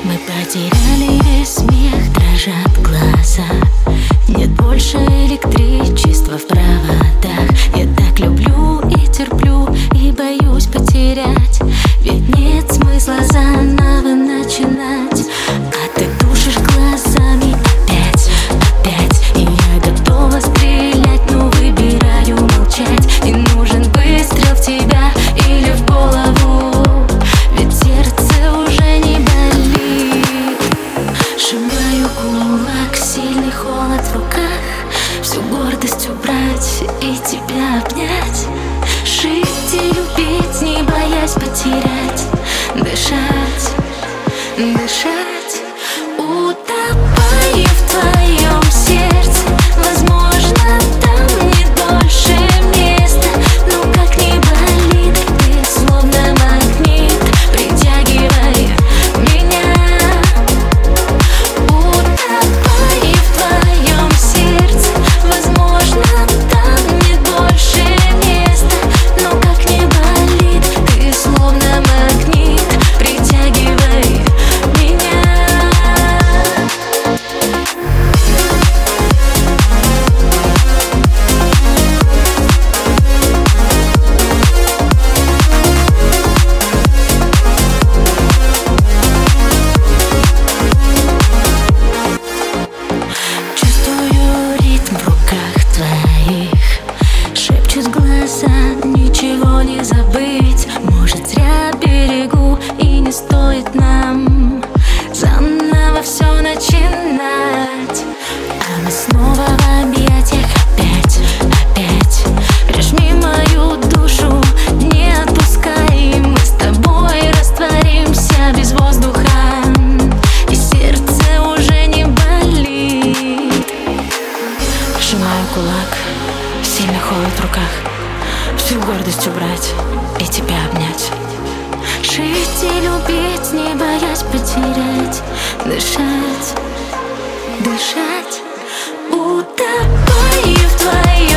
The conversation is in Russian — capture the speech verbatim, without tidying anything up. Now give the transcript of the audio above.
Мы потеряли весь смех, дрожат глаза. Нет больше электричества в проводах. Я так люблю и терплю, и боюсь потерять. Ведь нет смысла заново начинать. А ты тушишь глазами опять, опять. И я готова стрелять, но выбираю молчать. Не нужен выстрел в тебя или в голову, ведь сердце уже не болит. Сжимаю кулак, сильный холод в руках. Всю гордость убрать и тебя обнять. Жить и любить, не боясь потерять. Дышать, дышать, утопаю в твоем сердце. Возможно, там нет больше места, но как ни болит, ты словно магнит, притягивай меня. Утопаю в твоем сердце. Возможно, там нет больше места, но как ни болит, ты словно магнит, притягивай меня. Чувствую ритм в руках твоих, шепчут глаза, ничего не забыть. Может, зря берегу, и не стоит нам заново все начинать. А мы снова в объятиях опять, опять. Прижми мою душу, не отпускай. Мы с тобой растворимся без воздуха, и сердце уже не болит. Сжимаю кулак, сильный холод в руках. Всю гордость убрать и тебя обнять. Жить и любить, не боясь потерять. Дышать, дышать, утопаю в твоем